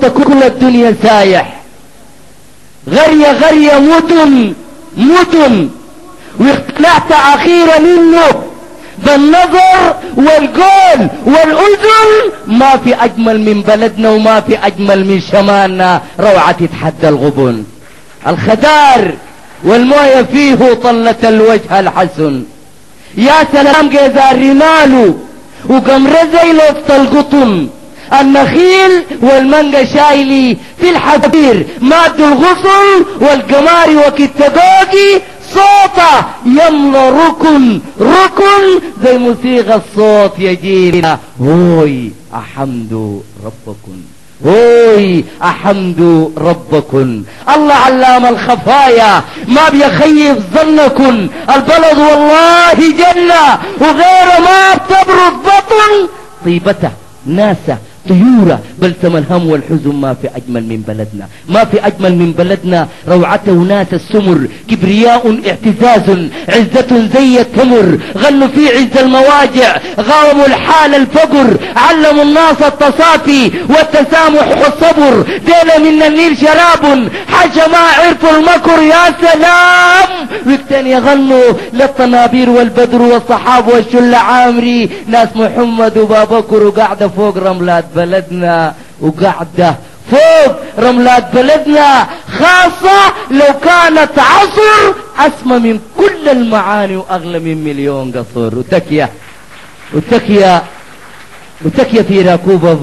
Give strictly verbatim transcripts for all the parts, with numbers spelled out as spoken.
شفت كل الدنيا سايح، غرية غرية مدن مدن، واقتنعت أخيرا منه بالنظر والقول والأذن. ما في أجمل من بلدنا وما في أجمل من شمالنا، روعة تتحدى الغبن. الخدار والمويه فيه طلت الوجه الحسن، يا سلام جزار رماله وقمر زي لفت القطن. النخيل والمانجا شايلي في الحبير ماد الغصن، والقمار وكتباقي صوته يملى ركن ركن زي موسيقى الصوت يجينا. هوي أحمد ربكم، هوي أحمد ربكم. الله علام الخفايا ما بيخيف ظنكم، البلد والله جنة وغيره ما بتبرد بطن. طيبته ناسه طيورة بلسم الهم والحزن، ما في أجمل من بلدنا، ما في أجمل من بلدنا. روعته ناس السمر، كبرياء اعتزاز، عزة زي التمر. غنوا في عز المواجع، غاوموا الحال الفقر، علموا الناس التصافي والتسامح والصبر. دينا من النيل شراب حاجة ما عرفوا المكر. يا سلام وقتين يغنوا للطنابير والبدر والصحاب والشلة عامري. ناس محمد وبابكر وقاعدة فوق رملات بلدنا، وقاعدة فوق رملات بلدنا، خاصة لو كانت عصر أسمى من كل المعاني وأغلى من مليون قصر. وتكية وتكية وتكية في راكوبة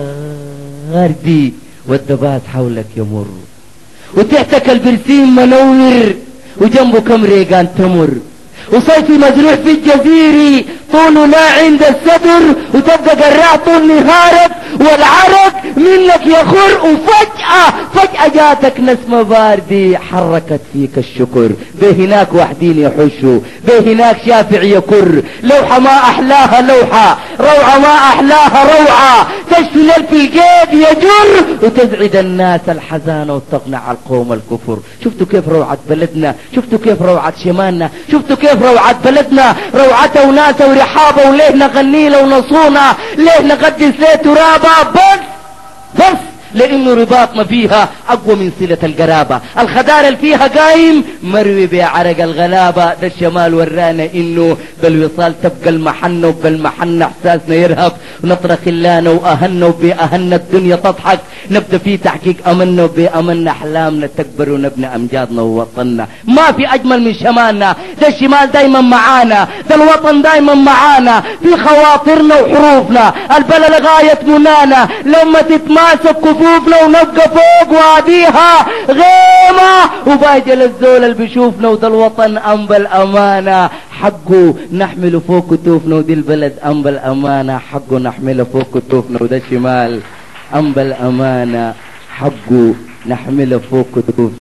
باردي، والدبات حولك يمر، وتحتك البرسيم منور وجنبه كم ريقان تمر. وصيفي مزروع في الجزيري طوله لا عند السدر، وتبقى قراع طول نهارك والعرق منك يخر. وفجأة فجأة جاتك نسمة باردي حركت فيك الشكر. به هناك وحدين يحشوا، به هناك شافع يكر. لوحة ما أحلاها لوحة، روعة ما أحلاها روعة، تشفي ليل في القيد يجر، وتزعد الناس الحزانة وتقنع القوم الكفر. شفتوا كيف روعة بلدنا، شفتوا كيف روعة شمالنا، شفتوا كيف روعة بلدنا. روعته وناسه ورحابه، وليه نغني له ونصونا، ليه نقدس ليه ترابه. بس بس لانه رباطنا فيها اقوى من صلة القرابة. الخدار اللي فيها قايم مروي بعرق الغلابة. ده الشمال ورانا انه بالوصال تبقى المحنة، وبالمحنة احساسنا يرهب، ونطرق خلانا واهلنا، وباهلنا الدنيا تضحك. نبدا في تحقيق املنا، وباملنا احلامنا تكبر، ونبني امجادنا ووطننا. ما في اجمل من شمالنا. ده الشمال دايما معانا، ده الوطن دايما معانا في خواطرنا وحروفنا. البلد غاية منانا لما تتماسك كفوفنا، ونبقى فوق واديها غيمة، وباجل الزول اللي بيشوفنا. وده الوطن أنبى الأمانة حقه نحمله فوق كتوفنا، ودي البلد أنبى الأمانة حقه نحمله فوق كتوفنا. وده الشمال أنبى الأمانة حقه نحمله فوق كتوفنا.